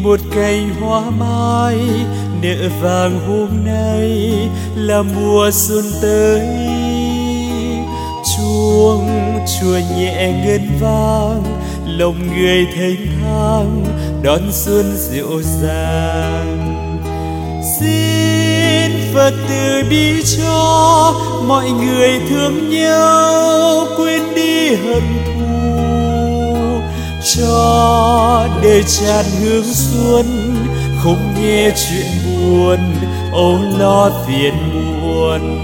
một cành hoa mai nở vàng hôm nay là mùa xuân tới. Chuông chùa nhẹ ngân vang, lòng người thênh thang đón xuân dịu dàng. Xin Phật từ bi cho mọi người thương nhau, quên đi hận thù, cho đời tràn hương xuân, không nghe chuyện buồn, âu lo phiền muộn.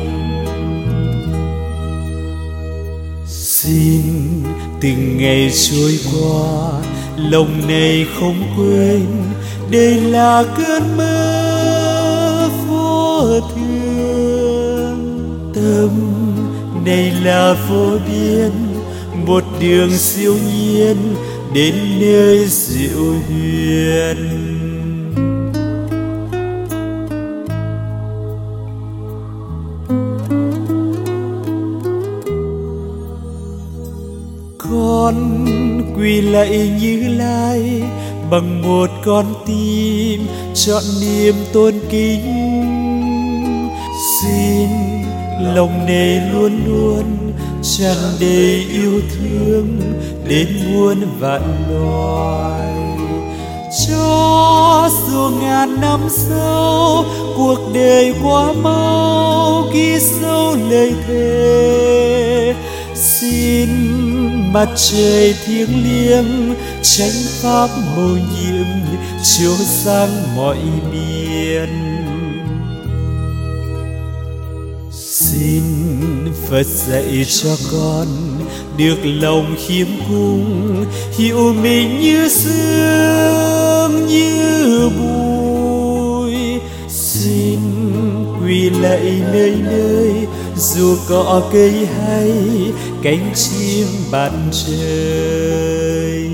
Xin từng ngày trôi qua, lòng này không quên, đây là cơn mơ vô thường. Tâm này là vô biên, một đường siêu nhiên đến nơi diệu huyền. Con quỳ lạy Như Lai bằng một con tim trọn niềm tôn kính. Xin lòng này luôn luôn tràn đầy yêu thương đến muôn vạn loài. Cho dù ngàn năm sau cuộc đời quá mau, ghi sâu lời thề. Xin mặt trời thiêng liêng chánh pháp mầu nhiệm chiếu sang mọi miền. Xin Phật dạy cho con được lòng khiêm cung, hiểu mình như sương như bụi. Xin quỳ lạy nơi nơi, dù cỏ cây hay cánh chim bạn trời.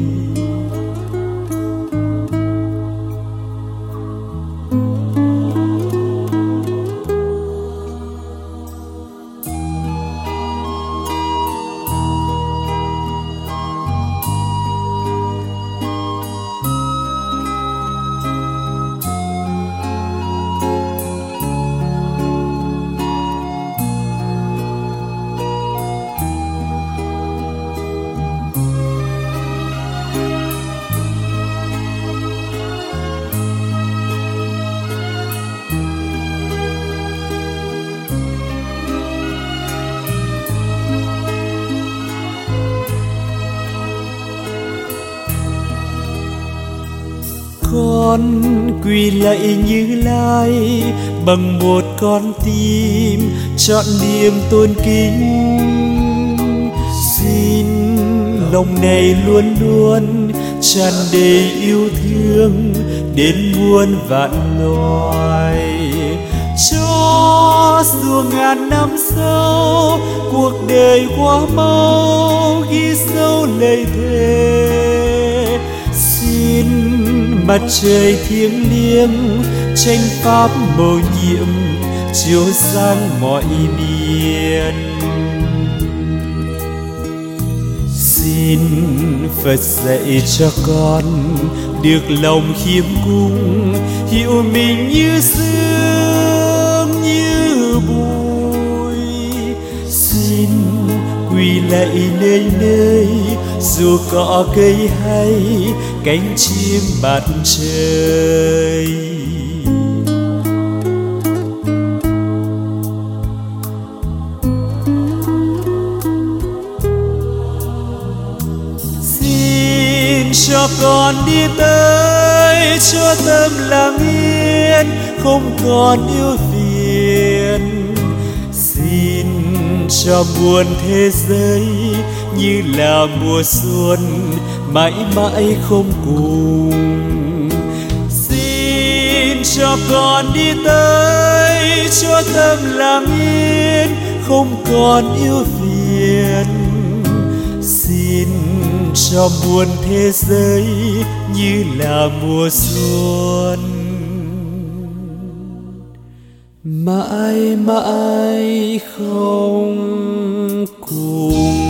Con quỳ lạy Như Lai bằng một con tim trọn niềm tôn kính. Xin lòng này luôn luôn tràn đầy yêu thương đến muôn vạn loài. Cho dù ngàn năm sau cuộc đời quá mau, ghi sâu lời thề. Xin mặt trời thiêng liêng chánh pháp mầu nhiệm chiếu sang mọi miền. Xin Phật dạy cho con được lòng khiêm cung, hiểu mình như sương như bụi. Xin quỳ lạy nơi nơi, dù cỏ cây hay cánh chim bạn trời. Xin cho con đi tới cho tâm lặng yên, không còn yêu phiền. Xin cho muôn thế giới như là mùa xuân mãi mãi không cùng. Xin cho con đi tới cho tâm lặng yên, không còn yêu phiền. Xin cho muôn thế giới như là mùa xuân mãi mãi không cùng.